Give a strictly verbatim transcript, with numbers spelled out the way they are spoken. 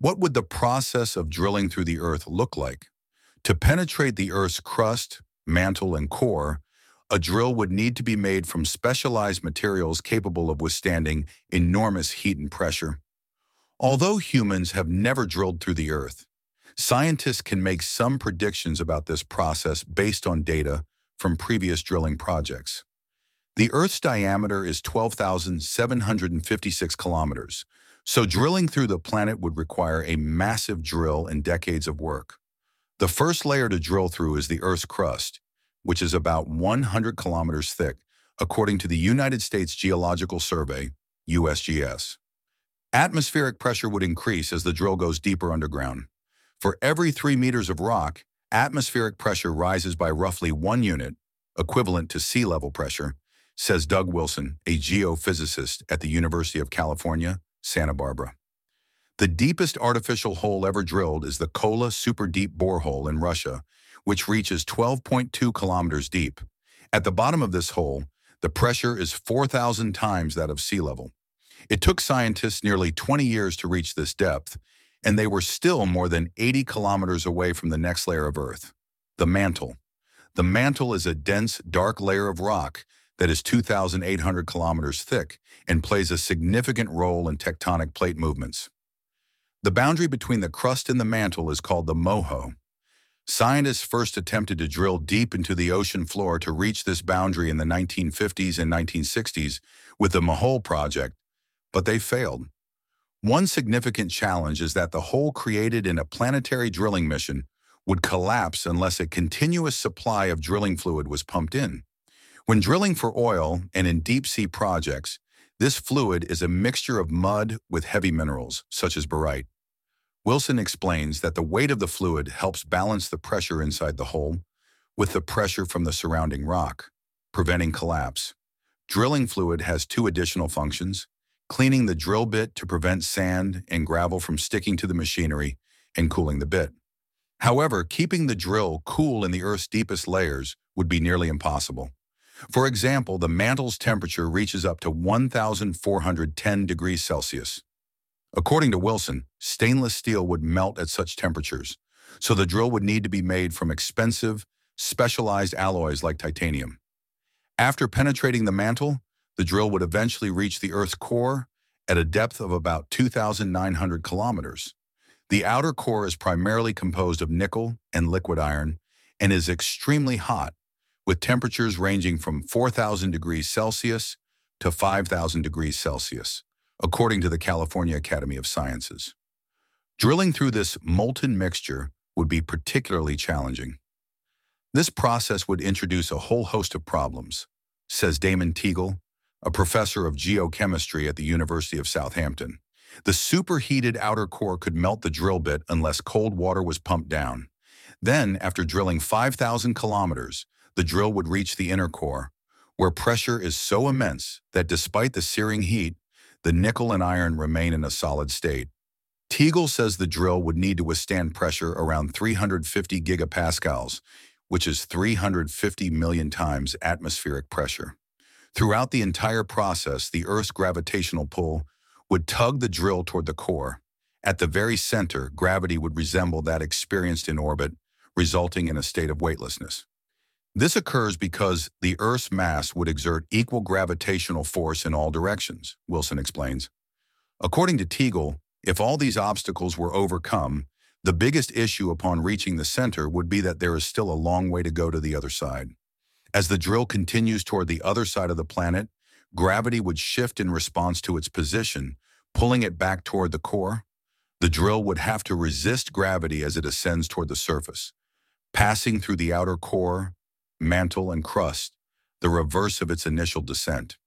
What would the process of drilling through the Earth look like? To penetrate the Earth's crust, mantle, and core, a drill would need to be made from specialized materials capable of withstanding enormous heat and pressure. Although humans have never drilled through the Earth, scientists can make some predictions about this process based on data from previous drilling projects. The Earth's diameter is twelve thousand seven hundred fifty-six kilometers, so drilling through the planet would require a massive drill and decades of work. The first layer to drill through is the Earth's crust, which is about one hundred kilometers thick, according to the United States Geological Survey, U S G S. Atmospheric pressure would increase as the drill goes deeper underground. For every three meters of rock, atmospheric pressure rises by roughly one unit, equivalent to sea level pressure, says Doug Wilson, a geophysicist at the University of California, Santa Barbara. The deepest artificial hole ever drilled is the Kola Super Deep Borehole in Russia, which reaches twelve point two kilometers deep. At the bottom of this hole, the pressure is four thousand times that of sea level. It took scientists nearly twenty years to reach this depth, and they were still more than eighty kilometers away from the next layer of Earth, the mantle. The mantle is a dense, dark layer of rock that is two thousand eight hundred kilometers thick and plays a significant role in tectonic plate movements. The boundary between the crust and the mantle is called the MOHO. Scientists first attempted to drill deep into the ocean floor to reach this boundary in the nineteen fifties and nineteen sixties with the Mohole project, but they failed. One significant challenge is that the hole created in a planetary drilling mission would collapse unless a continuous supply of drilling fluid was pumped in. When drilling for oil and in deep-sea projects, this fluid is a mixture of mud with heavy minerals, such as barite. Wilson explains that the weight of the fluid helps balance the pressure inside the hole with the pressure from the surrounding rock, preventing collapse. Drilling fluid has two additional functions: cleaning the drill bit to prevent sand and gravel from sticking to the machinery, and cooling the bit. However, keeping the drill cool in the Earth's deepest layers would be nearly impossible. For example, the mantle's temperature reaches up to one thousand four hundred ten degrees Celsius. According to Wilson, stainless steel would melt at such temperatures, so the drill would need to be made from expensive, specialized alloys like titanium. After penetrating the mantle, the drill would eventually reach the Earth's core at a depth of about two thousand nine hundred kilometers. The outer core is primarily composed of nickel and liquid iron and is extremely hot, with temperatures ranging from four thousand degrees Celsius to five thousand degrees Celsius, according to the California Academy of Sciences. Drilling through this molten mixture would be particularly challenging. This process would introduce a whole host of problems, says Damon Teagle, a professor of geochemistry at the University of Southampton. The superheated outer core could melt the drill bit unless cold water was pumped down. Then, after drilling five thousand kilometers, the drill would reach the inner core, where pressure is so immense that despite the searing heat, the nickel and iron remain in a solid state. Teagle says the drill would need to withstand pressure around three hundred fifty gigapascals, which is three hundred fifty million times atmospheric pressure. Throughout the entire process, the Earth's gravitational pull would tug the drill toward the core. At the very center, gravity would resemble that experienced in orbit, resulting in a state of weightlessness. This occurs because the Earth's mass would exert equal gravitational force in all directions, Wilson explains. According to Teagle, if all these obstacles were overcome, the biggest issue upon reaching the center would be that there is still a long way to go to the other side. As the drill continues toward the other side of the planet, gravity would shift in response to its position, pulling it back toward the core. The drill would have to resist gravity as it ascends toward the surface, passing through the outer core, mantle, and crust, the reverse of its initial descent.